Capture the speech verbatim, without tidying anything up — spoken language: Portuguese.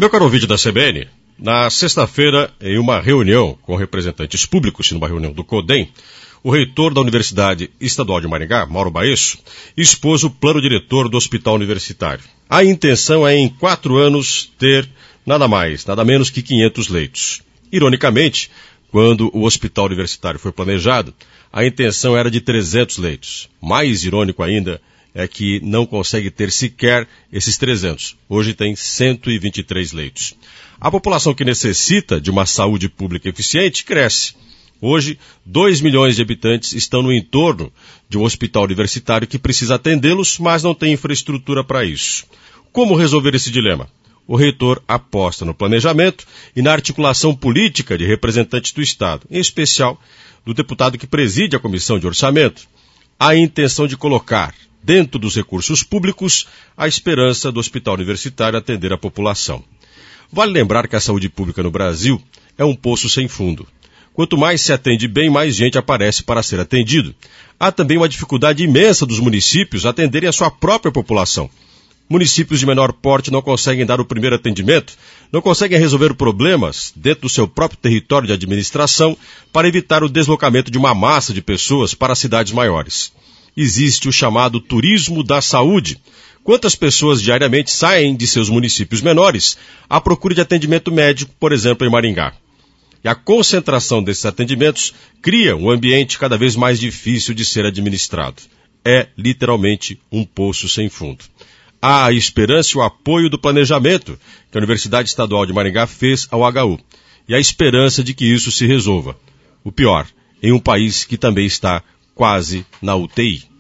Meu caro ouvinte da C B N, na sexta-feira, em uma reunião com representantes públicos, numa reunião do CODEM, o reitor da Universidade Estadual de Maringá, Mauro Baesso, expôs o plano diretor do hospital universitário. A intenção é, em quatro anos, ter nada mais, nada menos que quinhentos leitos. Ironicamente, quando o hospital universitário foi planejado, a intenção era de trezentos leitos. Mais irônico ainda é que não consegue ter sequer esses trezentos. Hoje tem cento e vinte e três leitos. A população que necessita de uma saúde pública eficiente cresce. Hoje, dois milhões de habitantes estão no entorno de um hospital universitário que precisa atendê-los, mas não tem infraestrutura para isso. Como resolver esse dilema? O reitor aposta no planejamento e na articulação política de representantes do Estado, em especial do deputado que preside a Comissão de Orçamento, a intenção de colocar dentro dos recursos públicos a esperança do hospital universitário atender a população. Vale lembrar que a saúde pública no Brasil é um poço sem fundo. Quanto mais se atende bem, mais gente aparece para ser atendido. Há também uma dificuldade imensa dos municípios atenderem a sua própria população. Municípios de menor porte não conseguem dar o primeiro atendimento, não conseguem resolver problemas dentro do seu próprio território de administração para evitar o deslocamento de uma massa de pessoas para cidades maiores. Existe o chamado turismo da saúde. Quantas pessoas diariamente saem de seus municípios menores à procura de atendimento médico, por exemplo, em Maringá? E a concentração desses atendimentos cria um ambiente cada vez mais difícil de ser administrado. É, literalmente, um poço sem fundo. Há a esperança e o apoio do planejamento que a Universidade Estadual de Maringá fez ao H U. E a esperança de que isso se resolva. O pior, em um país que também está quase na U T I.